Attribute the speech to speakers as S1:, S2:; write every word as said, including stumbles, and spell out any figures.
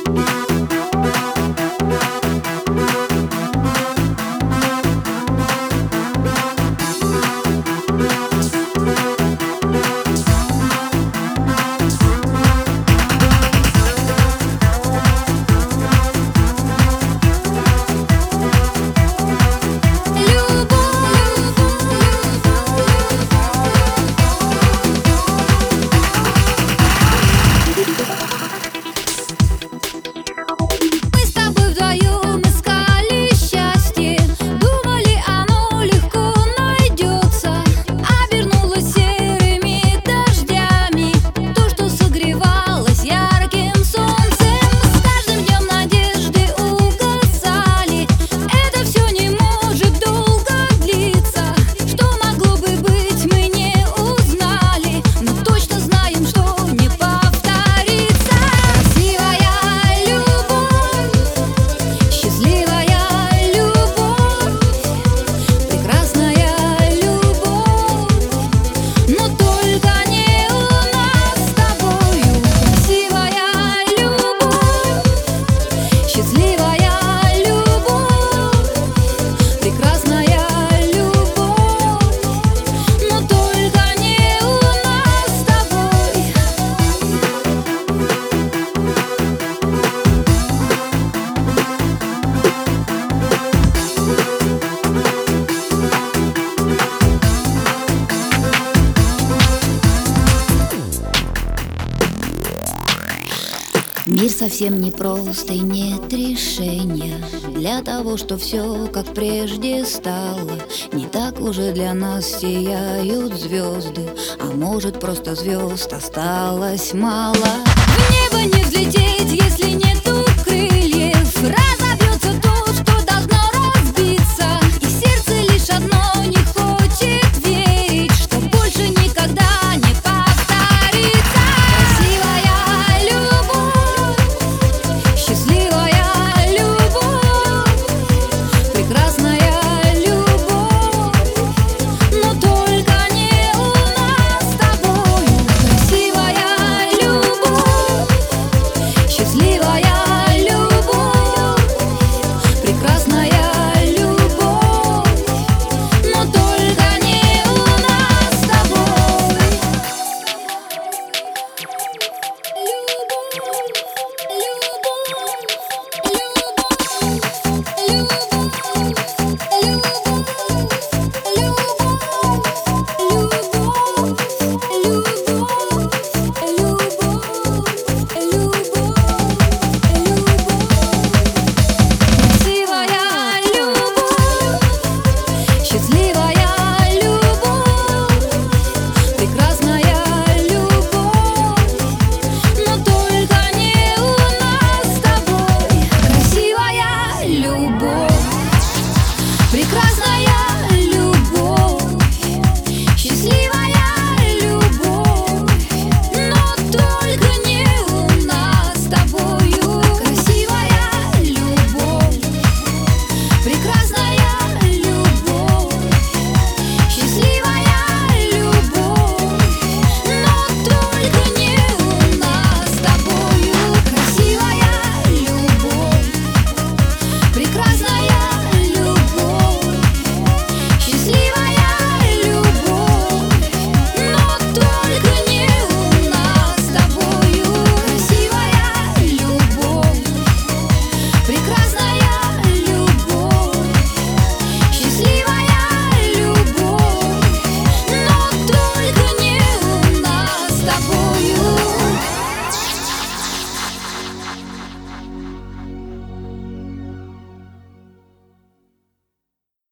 S1: Мир совсем непрост и нет решения для того, что все как прежде стало. Не так уже для нас сияют звезды, а может просто звезд осталось мало. В небо не взлететь, если нету крыльев. Разобьется то, что должно разбиться, и сердце лишь одно не хочет верить, что больше никогда не повторится. Красивая любовь, счастливая любовь, прекрасная любовь, но только не у нас с тобою. Красивая любовь, счастливая